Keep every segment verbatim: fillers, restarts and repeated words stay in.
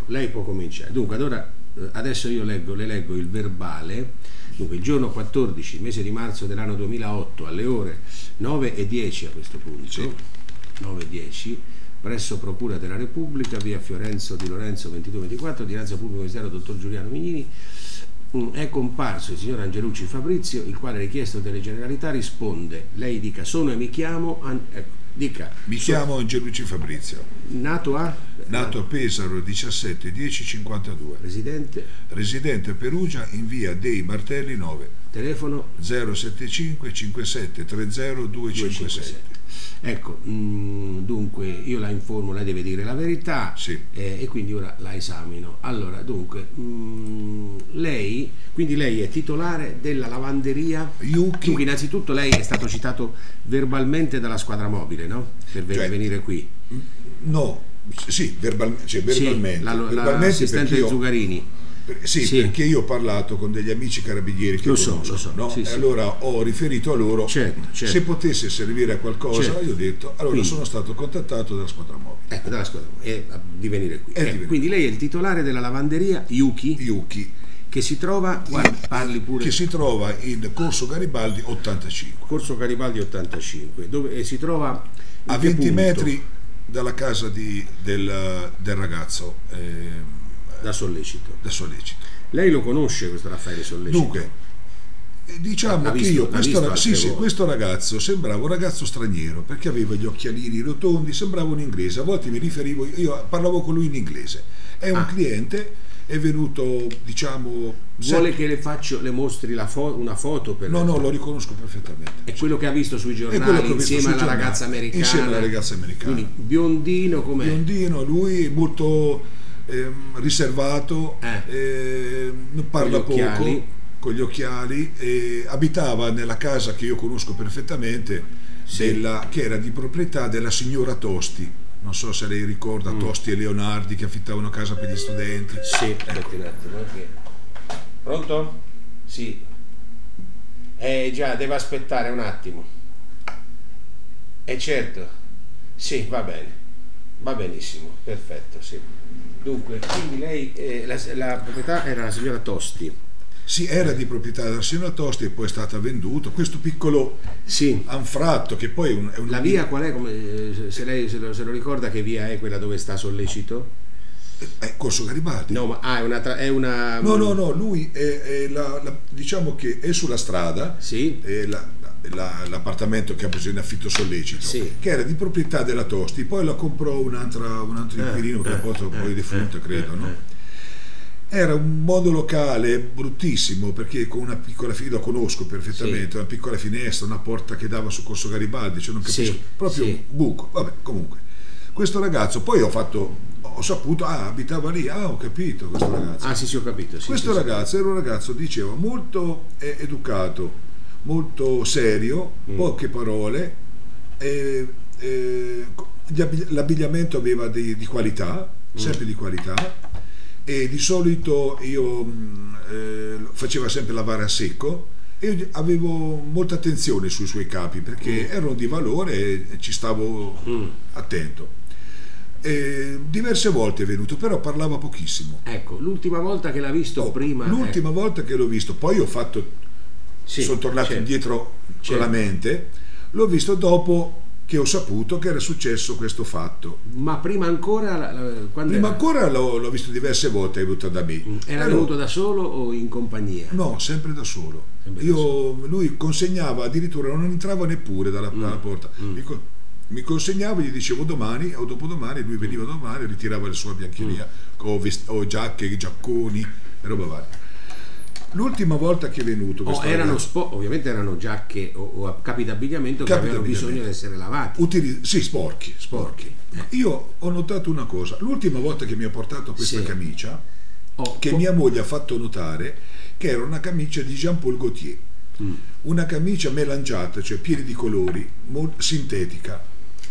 lei può cominciare. Dunque, allora, adesso io leggo, le leggo il verbale. Dunque, il giorno quattordici, mese di marzo dell'anno duemilaotto, alle ore nove e dieci a questo punto, sì. nove e dieci, presso Procura della Repubblica, via Fiorenzo di Lorenzo ventidue ventiquattro, dinanzi al pubblico ministero dottor Giuliano Mignini, è comparso il signor Angelucci Fabrizio, il quale, richiesto delle generalità, risponde. Lei dica: sono e mi chiamo An- ecco, dica mi so- chiamo Angelucci Fabrizio, nato a nato a Pesaro diciassette dieci cinquantadue, residente residente a Perugia in via dei Martelli nove, telefono zero sette cinque cinque sette tre zero due cinque sette. Ecco, mh, dunque io la informo, lei deve dire la verità, sì. eh, e quindi ora la esamino. Allora, dunque, mh, lei, quindi lei è titolare della lavanderia Yuki. Dunque, innanzitutto lei è stato citato verbalmente dalla squadra mobile, no? Per cioè, venire qui. No, sì, verbal, cioè, verbalmente. Sì, la, verbalmente l'assistente io, Zugarini. Per, sì, sì, perché io ho parlato con degli amici carabinieri che lo conosco, so, lo so, no? sì, e sì. allora ho riferito a loro, certo, certo. se potesse servire a qualcosa, certo. Io ho detto, allora quindi, sono stato contattato dalla squadra mobile. Ecco, dalla squadra mobile, eh, di venire qui. Eh, eh, di venire. Quindi lei è il titolare della lavanderia Yuki, Yuki che si trova, guarda, parli pure, che si trova in Corso Garibaldi ottantacinque. Corso Garibaldi ottantacinque, dove e si trova a venti metri dalla casa di, del, del ragazzo eh, da sollecito. da sollecito. Lei lo conosce questo Raffaele Sollecito? Dunque, diciamo visto, che io questo, sì, sì, volte. questo ragazzo sembrava un ragazzo straniero perché aveva gli occhialini rotondi, sembrava un inglese. A volte mi riferivo, io parlavo con lui in inglese. È un ah. cliente, è venuto, diciamo. Vuole che le faccio, le mostri la fo- una foto per no, no, lo riconosco perfettamente. È quello che ha visto sui giornali insieme alla giornali, ragazza americana. Insieme alla ragazza americana. Quindi biondino com'è? Biondino, lui molto. Eh, riservato, eh. Eh, parla con poco, con gli occhiali, eh, abitava nella casa che io conosco perfettamente, sì. della, che era di proprietà della signora Tosti. Non so se lei ricorda mm. Tosti e Leonardi, che affittavano casa per gli studenti. Sì, ecco. un attimo. Okay. Pronto? Sì. Eh già, deve aspettare un attimo. Eh certo. Sì, va bene. Va benissimo, perfetto, sì. Dunque, quindi lei, eh, la, la proprietà era la signora Tosti. Sì, era di proprietà della signora Tosti e poi è stata venduta. Questo piccolo sì. anfratto che poi è un, è un... La via qual è? Come, se lei se lo, se lo ricorda, che via è quella dove sta Sollecito? È Corso Garibaldi. No, ma ah, è una... È una no, no, no, lui è, è la, la, diciamo che è sulla strada. Sì. È la, La, l'appartamento che ha preso in affitto Sollecito, sì. che era di proprietà della Tosti, poi la comprò un altro, un altro inquilino eh, che ha posto poi defunto, credo, no? Era un monolocale bruttissimo perché con una piccola finestra, lo conosco perfettamente, sì. una piccola finestra, una porta che dava su Corso Garibaldi, cioè non capisco, sì. proprio sì. un buco. Vabbè, comunque questo ragazzo, poi ho fatto ho saputo, ah, abitava lì, ah, ho capito questo ragazzo. Ah, sì, sì, ho capito. Sì, questo sì, ragazzo sì. era un ragazzo, dicevo, molto eh, educato, molto serio, mm. poche parole, eh, eh, l'abbigliamento aveva di, di qualità, mm. sempre di qualità, e di solito io eh, faceva sempre lavare a secco e io avevo molta attenzione sui suoi capi perché mm. erano di valore e ci stavo mm. attento. E diverse volte è venuto, però parlava pochissimo. Ecco, l'ultima volta che l'ha visto oh, prima l'ultima ecco. volta che l'ho visto, poi ho fatto sì, sono tornato certo. indietro certo. con la mente, l'ho visto dopo che ho saputo che era successo questo fatto. Ma prima ancora quando prima era? ancora l'ho, l'ho visto diverse volte, è venuto da me. Era allora, venuto da solo o in compagnia? No, sempre da solo. Sempre Io, da solo. Lui consegnava, addirittura non entrava neppure dalla, mm. dalla porta. Mm. Mi, mi consegnava, gli dicevo domani o dopodomani, lui veniva domani, ritirava la sua biancheria mm. o, vest- o giacche, giacconi e roba varia. L'ultima volta che è venuto oh, erano spo- ovviamente erano giacche o, o capi d'abbigliamento che avevano bisogno di essere lavati. Utili- sì, sporchi, sporchi. Eh. Io ho notato una cosa, l'ultima volta che mi ha portato questa sì. camicia, oh, che oh. mia moglie ha fatto notare che era una camicia di Jean Paul Gaultier, mm. una camicia melangiata, cioè piena di colori, molto sintetica,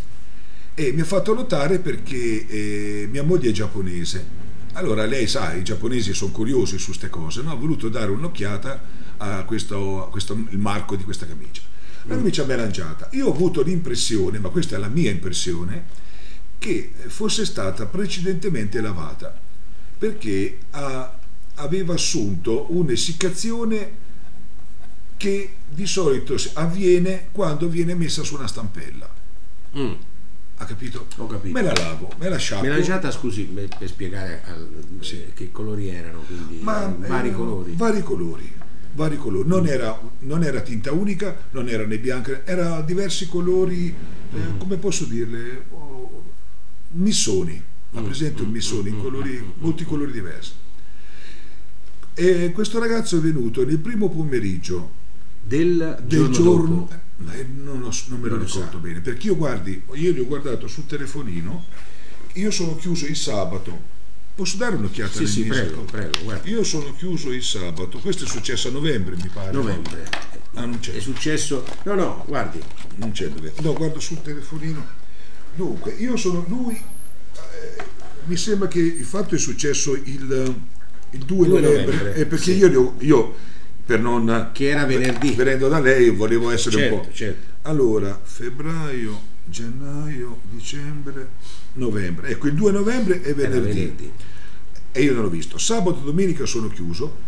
e mi ha fatto notare perché eh, mia moglie è giapponese. Allora lei sa, i giapponesi sono curiosi su queste cose, no? Ha voluto dare un'occhiata a questo, a questo il marco di questa camicia. La camicia melangiata. Io ho avuto l'impressione, ma questa è la mia impressione, che fosse stata precedentemente lavata, perché ha, aveva assunto un'essiccazione che di solito avviene quando viene messa su una stampella. Mm. Ha capito? Ho capito. Me la lavo, me la sciacquo. Me l'ha lasciata, scusi, per spiegare al, sì. che colori erano, quindi Ma, vari eh, colori. Vari colori, vari colori. Non, mm. era, non era tinta unica, non era né bianca, era diversi colori, mm. eh, come posso dirle, oh, missoni. Ha presente un missone in colori, molti colori diversi. E questo ragazzo è venuto nel primo pomeriggio del, del giorno, giorno eh, non, lo, non me lo, lo ricordo sa. bene, perché io guardi, ieri ho guardato sul telefonino, io sono chiuso il sabato. Posso dare un'occhiata? Sì, sì, prego, prego, guarda. Io sono chiuso il sabato, questo è successo a novembre, mi pare. Novembre. No? Ah, non c'è. È successo. No, no, guardi. Non c'è dove. No, guardo sul telefonino. Dunque, io sono lui. Eh, mi sembra che il fatto è successo il, il due novembre, eh, perché sì. io, io per non. Che era venerdì. Venendo da lei, volevo essere certo, un po'. Certo. Allora, febbraio, gennaio, dicembre, novembre. Ecco, il due novembre è venerdì. venerdì. E io non l'ho visto. Sabato e domenica sono chiuso.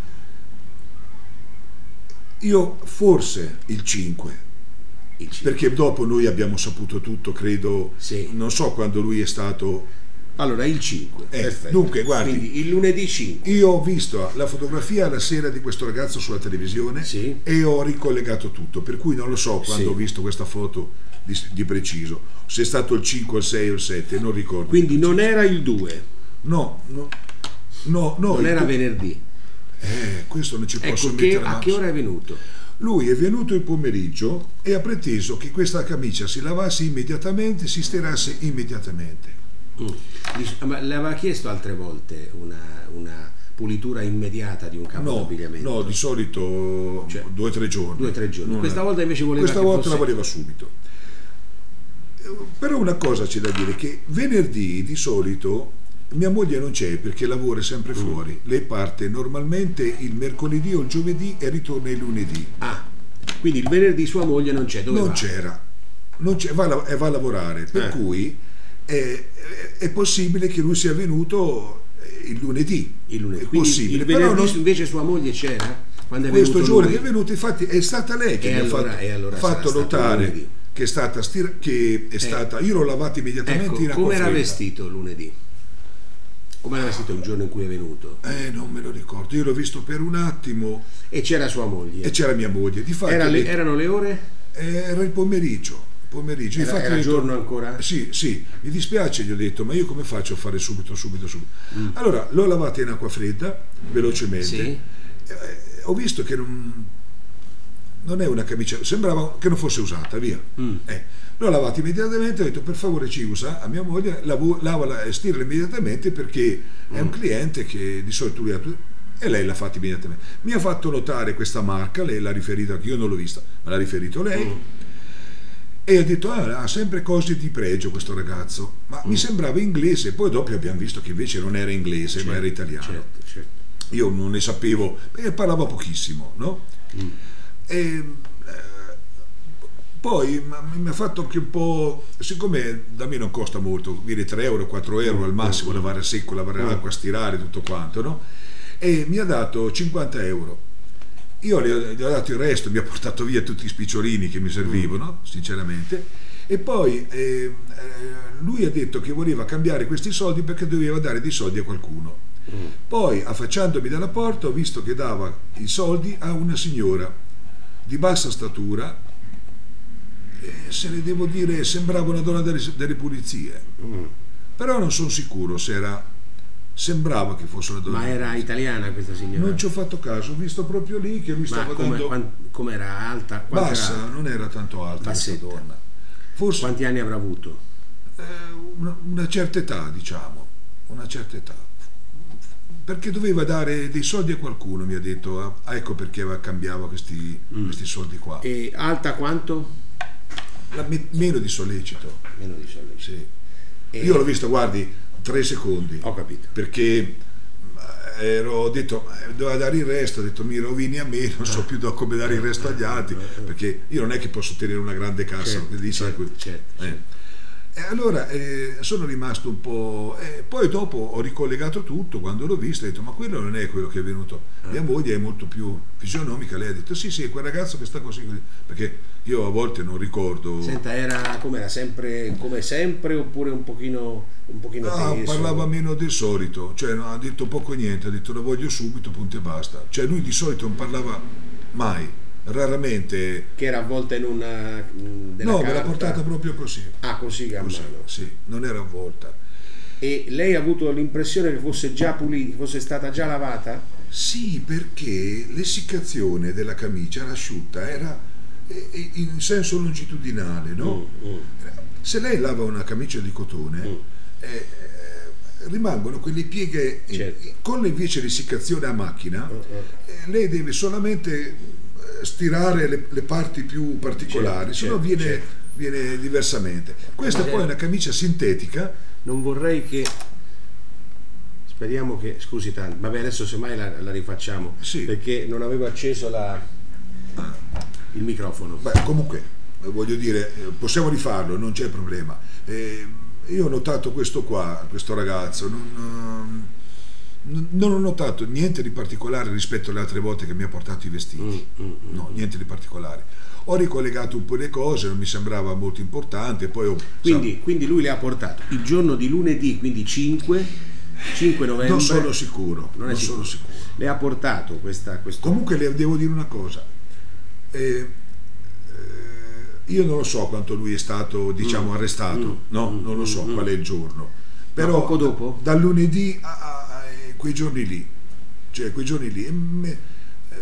Io forse il cinque. Il cinque. Perché dopo noi abbiamo saputo tutto, credo. Sì. Non so quando lui è stato. Allora, il cinque. Eh, dunque, guardi. Quindi il lunedì cinque. Io ho visto la fotografia la sera di questo ragazzo sulla televisione, sì. E ho ricollegato tutto. Per cui non lo so quando sì. ho visto questa foto di, di preciso. Se è stato il cinque, il sei o il sette, non ricordo. Quindi non era il due. No, no. No, no, non era venerdì. Eh, questo non ci ecco posso che, mettere. A che ora è venuto? Lui è venuto il pomeriggio e ha preteso che questa camicia si lavasse immediatamente, si stirasse immediatamente. Mm. Ma le aveva chiesto altre volte una, una pulitura immediata di un capo no, d'abbigliamento? No, di solito cioè, due o tre giorni. Due o tre giorni. Non questa volta invece voleva Questa che volta fosse... la voleva subito. Però una cosa c'è da dire, che venerdì di solito mia moglie non c'è perché lavora sempre fuori. Mm. Lei parte normalmente il mercoledì o il giovedì e ritorna il lunedì. Ah, quindi il venerdì sua moglie non c'è. Dove non va? c'era, non c'è, va, a, va a lavorare, per eh. cui è, è possibile che lui sia venuto il lunedì. Il lunedì. È possibile. Il venerdì però non... invece sua moglie c'era? Quando è questo giorno lui? che è venuto, infatti è stata lei che e mi allora, ha fatto, allora fatto notare che è stata, stir- che è stata eh. io l'ho lavato immediatamente ecco, in acqua come fredda. Era vestito lunedì? Come era vestito il giorno in cui è venuto? Eh, non me lo ricordo, io l'ho visto per un attimo. E c'era sua moglie? E c'era mia moglie. Difatti, era le, erano le ore? Era il pomeriggio. pomeriggio. Era, Infatti, era detto, giorno ancora? Sì, sì, mi dispiace, gli ho detto, ma io come faccio a fare subito, subito, subito? Mm. Allora, l'ho lavata in acqua fredda, velocemente. Sì. Eh, ho visto che non, non è una camicia, sembrava che non fosse usata, via. Mm. Eh. L'ho lavata immediatamente, ho detto per favore ci usa a mia moglie, lavala e stirla immediatamente perché mm. è un cliente che di solito lui ha, e lei l'ha fatto immediatamente. Mi ha fatto notare questa marca, lei l'ha riferita, che io non l'ho vista, ma l'ha riferito lei. Mm. E ho detto, ah, ha sempre cose di pregio questo ragazzo, ma mm. mi sembrava inglese, poi dopo abbiamo visto che invece non era inglese, certo, ma era italiano. Certo, certo. Io non ne sapevo, perché parlava pochissimo, no? Mm. E eh, poi mi ha fatto anche un po', siccome da me non costa molto, viene tre euro, quattro euro al massimo, mm. lavare a secco, lavare l'acqua, stirare, tutto quanto, no? E mi ha dato cinquanta euro. Io gli ho, gli ho dato il resto, mi ha portato via tutti i spicciolini che mi servivano, mm. sinceramente, e poi eh, lui ha detto che voleva cambiare questi soldi perché doveva dare dei soldi a qualcuno. Mm. Poi, affacciandomi dalla porta, ho visto che dava i soldi a una signora di bassa statura, e se ne devo dire, sembrava una donna delle, delle pulizie, mm. però non sono sicuro se era... sembrava che fosse una donna. Ma era italiana questa signora? Non ci ho fatto caso, ho visto proprio lì che lui stava come, dando... come era alta? Bassa, era? Non era tanto alta questa donna. Forse... Quanti anni avrà avuto? Eh, una, una certa età, diciamo, una certa età. Perché doveva dare dei soldi a qualcuno, mi ha detto, ah, ecco perché cambiava questi, mm. questi soldi qua. E alta quanto? La, me, meno di sollecito. Meno di sollecito. Sì. E... Io l'ho vista, guardi, tre secondi. Ho capito. Perché ero ho detto doveva dare il resto, ho detto mi rovini a me, non so più da come dare il resto agli altri, perché io non è che posso tenere una grande cassa, certo, di certo, certo, eh. certo. E allora eh, sono rimasto un po'... Eh, poi dopo ho ricollegato tutto, quando l'ho visto ho detto ma quello non è quello che è venuto. Mia moglie è molto più fisionomica, lei ha detto sì sì, è quel ragazzo che sta così, così. Perché io a volte non ricordo... Senta, era come era sempre, come sempre oppure un pochino, un pochino No, teso? parlava meno del solito, cioè no, ha detto poco e niente, ha detto lo voglio subito, punto e basta. Cioè lui di solito non parlava mai, raramente. Che era avvolta in una della No, carta. me l'ha portata proprio così. Ah, così a Così, mano. sì, non era avvolta. E lei ha avuto l'impressione che fosse già pulita, fosse stata già lavata? Sì, perché l'essiccazione della camicia, l'asciutta, era eh, in senso longitudinale, no? Mm, mm. Se lei lava una camicia di cotone, Mm. eh, rimangono quelle pieghe, Certo. con invece l'essiccazione a macchina, Mm, mm. eh, lei deve solamente stirare le, le parti più particolari, Certo, se no certo, viene, certo. viene diversamente. Questa Certo. poi è una camicia sintetica. Non vorrei che... Speriamo che... Scusi tanto, vabbè adesso semmai la, la rifacciamo, Sì. perché non avevo acceso la, il microfono. Beh, comunque, voglio dire, possiamo rifarlo, non c'è problema. Eh, io ho notato questo qua, questo ragazzo, non, non, non ho notato niente di particolare rispetto alle altre volte che mi ha portato i vestiti. Mm, mm, mm. No, niente di particolare. Ho ricollegato un po' le cose, non mi sembrava molto importante, poi ho, Quindi, quindi lui le ha portato il giorno di lunedì, quindi cinque, cinque novembre. non sono sicuro, Non, è non sicuro. sono sicuro. Le ha portato questa... Questo... Comunque le devo dire una cosa. Eh, eh, io non lo so quanto lui è stato, diciamo, Mm. arrestato, Mm. no, Mm. non lo so Mm. qual è il giorno. Però poco dopo? dal lunedì a, a- a quei giorni lì, cioè quei giorni lì, e me- eh,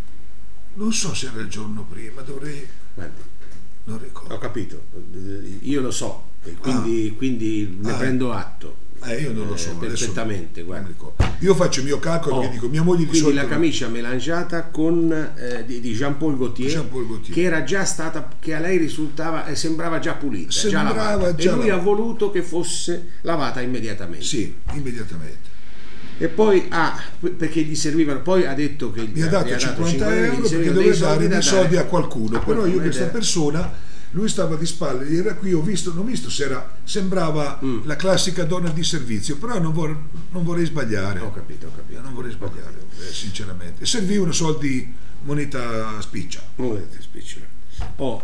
non so se era il giorno prima, dovrei, Guardi, non ho ricordo. capito, io lo so, e quindi, quindi ne Ah. prendo atto. Eh, io non lo so, Eh, adesso perfettamente, non guarda. mi ricordo. Io faccio il mio calcolo, Oh, che dico, mia moglie di quindi solito la camicia melangiata con eh, di, di Jean-Paul Gaultier, Jean-Paul Gaultier. che era già stata, che a lei risultava e sembrava già pulita, Sembrava già lavata, già e lui lavata. ha voluto che fosse lavata immediatamente. sì, immediatamente. E poi ah, perché gli servivano, poi ha detto che Mi ha dato gli cinquanta cinquanta euro gli perché servivano doveva dei soldi dare da dei soldi a qualcuno, a però io qualcuno, questa ed è- persona, lui stava di spalle, era qui, ho visto, non ho visto se era, sembrava Mm. la classica donna di servizio, però non, vor- non vorrei sbagliare, Ho capito, ho capito. non vorrei sbagliare, eh, sinceramente. Servivano soldi, moneta spiccia. Non vedete, spicciolo. Oh,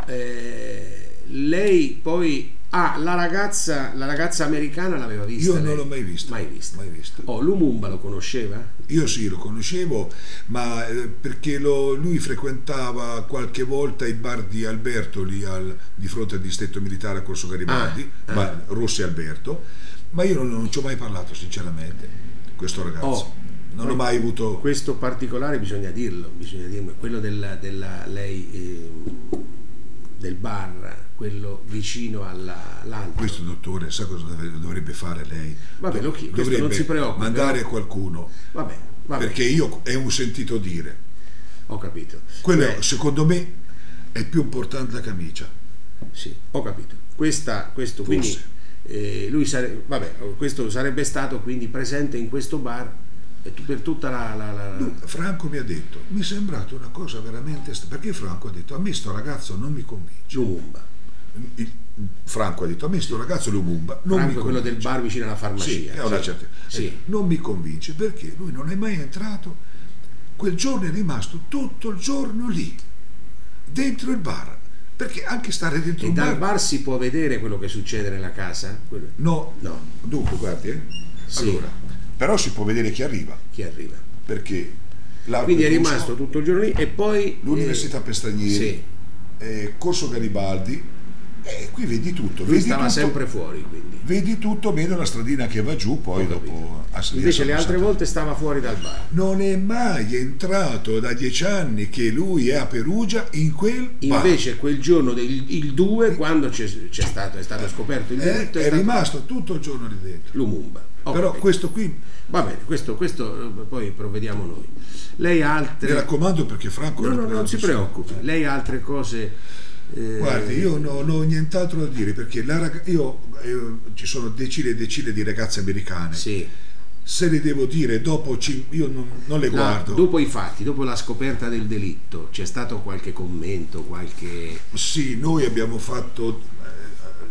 eh, lei poi ah, la ragazza la ragazza americana l'aveva vista? Io non lei? l'ho mai vista. Mai vista. Mai vista. Oh, Lumumba lo conosceva? Io sì, lo conoscevo, ma eh, perché lo- lui frequentava qualche volta il bar di Alberto, lì al- di fronte al distretto militare a Corso Garibaldi, Ah, ah. ma Rossi Alberto, ma io non, non ci ho mai parlato sinceramente, questo ragazzo. Oh, non poi ho mai avuto... questo particolare, bisogna dirlo, bisogna dirlo, quello della, della lei eh, del bar, quello vicino alla, all'altro. Questo dottore, sa cosa dov- dovrebbe fare lei? Vabbè, lo chiedo, questo Dovrebbe non si preoccupi, mandare però- qualcuno, Vabbè, vabbè, perché io è un sentito dire. ho capito. Quello, Beh, secondo me, è più importante la camicia. sì, ho capito. Questa, questo, quindi, Forse. eh, lui sare- vabbè, questo sarebbe stato quindi presente in questo bar e tu- per tutta la... la- la- Lui- Franco mi ha detto, mi è sembrato una cosa veramente... st- perché Franco ha detto, a me sto ragazzo non mi convince. Lumumba. Il- Franco ha detto, a me sto ragazzo Lumumba non Franco mi è quello del convince. bar vicino alla farmacia. Sì, è una sì. certa... Sì. eh, non mi convince perché lui non è mai entrato, quel giorno è rimasto tutto il giorno lì, dentro il bar. Perché anche stare dentro E un dal bar... bar si può vedere quello che succede nella casa? Quello- No, No. dunque guardi, eh. Sì. Allora, però si può vedere chi arriva, Chi arriva? perché l'arco Quindi è Tusco, rimasto tutto il giorno lì e poi... l'Università eh, per stranieri, Sì, eh, Corso Garibaldi, e qui vedi tutto, lui vedi stava tutto, sempre fuori, quindi. vedi tutto, meno la stradina che va giù, poi Ho capito. dopo a salire Invece le a San altre Santa- volte stava fuori dal bar. non è mai entrato da dieci anni che lui è a Perugia in quel bar. Invece quel giorno del il due, quando c'è, c'è stato, è stato scoperto il è, delitto, è è, stato rimasto tutto il giorno lì dentro. Lumumba. Ho Però capito. questo qui, Va bene, questo, questo eh, poi provvediamo noi. Lei ha mi altre... raccomando, perché Franco... No, era no, quella non si persona. preoccupi. Lei ha altre cose... eh, Guardi, io non ho nient'altro da dire, perché la raga- io, eh, ci sono decine e decine di ragazze americane. Sì. Se le devo dire dopo, ci- io non, non le La- guardo. dopo i fatti, dopo la scoperta del delitto, c'è stato qualche commento, qualche... Sì, noi abbiamo fatto, eh,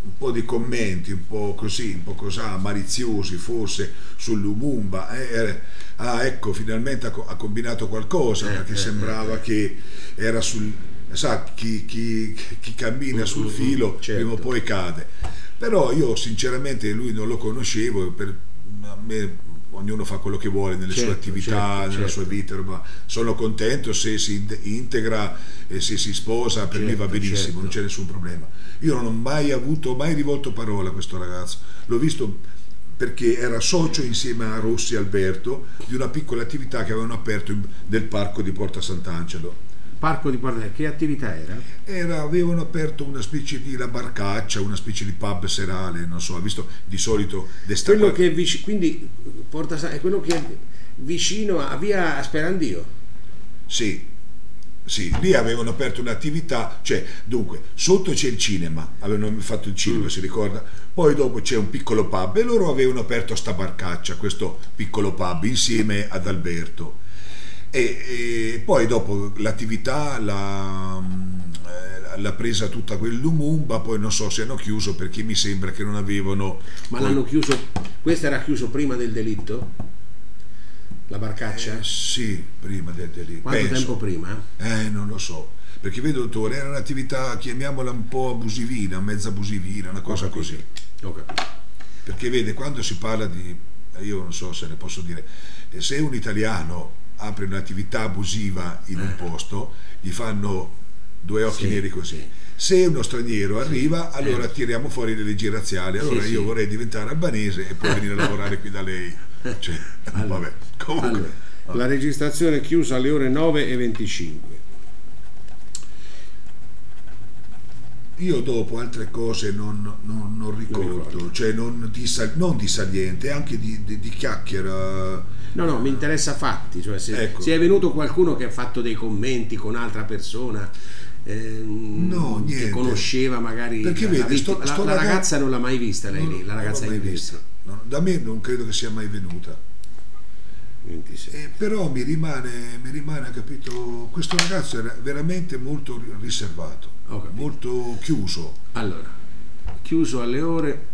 un po' di commenti un po' così, un po' cosà maliziosi forse sul Lumumba, eh, ah ecco finalmente ha, ha combinato qualcosa, eh, perché eh, sembrava eh, che era sul, sa, chi, chi, chi cammina sul filo certo. prima o poi cade, però io sinceramente lui non lo conoscevo, per a me ognuno fa quello che vuole nelle certo, sue attività, certo, nella certo. sua vita, ma sono contento se si integra e se si sposa, per certo, me va benissimo, certo. non c'è nessun problema. Io non ho mai avuto, mai rivolto parola a questo ragazzo, l'ho visto perché era socio insieme a Rossi Alberto di una piccola attività che avevano aperto in, nel parco di Porta Sant'Angelo. Parco di Porta, che attività era? Era? Avevano aperto una specie di la barcaccia, una specie di pub serale, non so, ha visto di solito d'estate. Quello che è vicino, quindi Porta San, è quello che è vicino a via Sperandio? Sì, sì, lì avevano aperto un'attività, cioè dunque sotto c'è il cinema, avevano fatto il cinema, mm. si ricorda, poi dopo c'è un piccolo pub e loro avevano aperto sta barcaccia, questo piccolo pub insieme ad Alberto. E, e poi dopo l'attività l'ha, l'ha presa tutta quel Lumumba, poi non so se hanno chiuso perché mi sembra che non avevano. Ma poi... l'hanno chiuso, questo era chiuso prima del delitto? La barcaccia? Eh, sì, prima del delitto. Quanto Penso. tempo prima? Eh, non lo so, perché vedo dottore, era un'attività, chiamiamola un po' abusivina, mezza abusivina, una cosa così. Ho capito. Perché vede, quando si parla di, io non so se ne posso dire, se un italiano apre un'attività abusiva in un posto, gli fanno due occhi sì, neri così. Sì. Se uno straniero arriva, sì, allora eh. tiriamo fuori le leggi razziali. Allora sì, io sì. vorrei diventare albanese e poi venire a lavorare qui da lei. Cioè, allora, vabbè, comunque. Allora, vabbè. La registrazione è chiusa alle ore nove e venticinque. Io dopo altre cose non, non, non ricordo, non ricordo, cioè non di, non di saliente, anche di, di, di chiacchiera. No, no, mi interessa fatti, cioè se, ecco. se è venuto qualcuno che ha fatto dei commenti con altra persona ehm, no, che conosceva magari perché la, vedi, la, vittima, sto, la, sto la ragazza, ragazza non l'ha mai vista lei non, lì, la ragazza non inglese. No, da me non credo che sia mai venuta. Eh, però mi rimane, mi rimane, capito, questo ragazzo era veramente molto riservato, molto chiuso. Allora, chiuso alle ore